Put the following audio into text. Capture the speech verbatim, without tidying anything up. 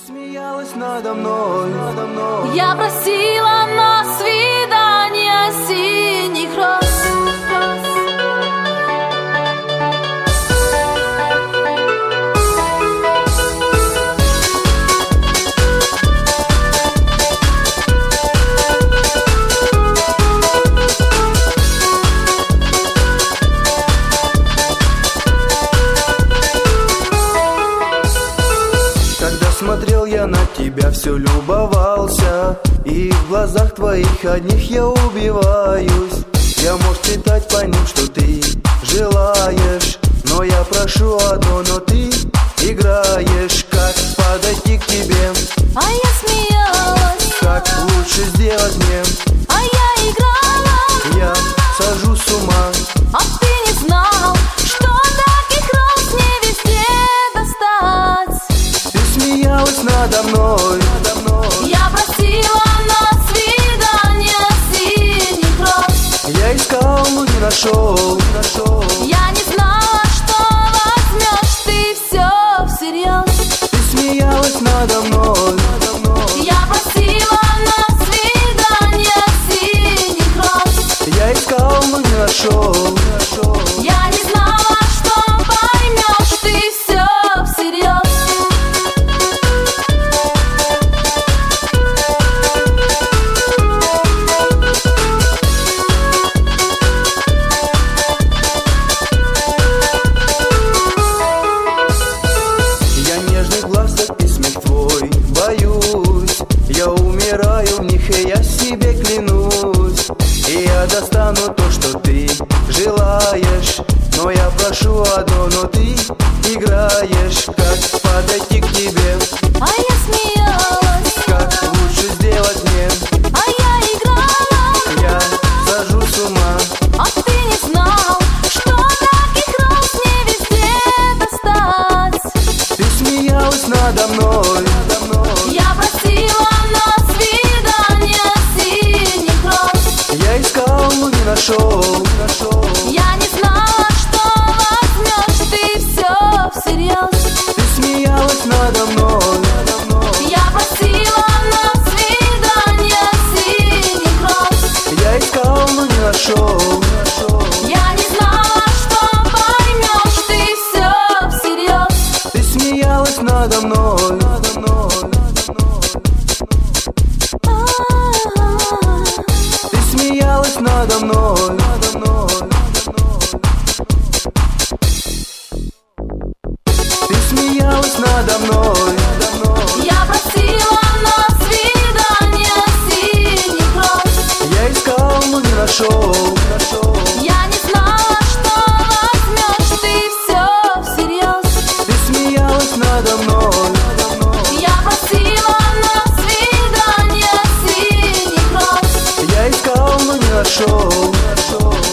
Смеялась надо мной, надо мной. Я просила на свидание синих роз. Смотрел я на тебя, все любовался, и в глазах твоих одних я убиваюсь. Я мог читать по ним, что ты желаешь, но я прошу одно, но ты играешь. Как подойти к тебе? А я смеялась. Как лучше сделать мне? А я играла. Я сажу с ума. А ты не знал, что таких роз не везде достать. Смеялась надо мной, надо мной. Я просила на свидание синих роз. Я искал, но не нашел, не нашел. Я не знала, что возьмешь ты все всерьез. Ты смеялась надо мной, надо мной. Я просила на свидание синих роз. Я искал, но не нашел, не нашел. Я не знала, что поймешь ты все всерьез. Я умираю в них, и я себе клянусь. И я достану то, что ты желаешь. Но я прошу одно, но ты играешь. Как подойти к тебе? А я смеялась. Как лучше сделать мне? А я играла. Я сажу с ума. А ты не знал, что таких роз не везде достать. Ты смеялась надо мной, надо мной. Я просила на свидание синих роз. Я искал, но не нашел, не нашел. Я не знала, что возьмешь ты все всерьез. Ты смеялась надо мной, надо мной. Я просила на свидание синих роз. Я искал, но не нашел, не нашел. Я не знала, что поймешь ты все всерьез. Ты смеялась надо мной, надо мной. Ты смеялась надо мной, надо мной. Ты смеялась надо мной, надо мной. Я просила на свидание синих роз. Я искал, но не нашел, не нашел. Я не знала, что возьмешь ты все всерьез. Ты смеялась надо мной, надо мной. Я просила на свидание синих роз. Я искал, но не нашел, не нашел.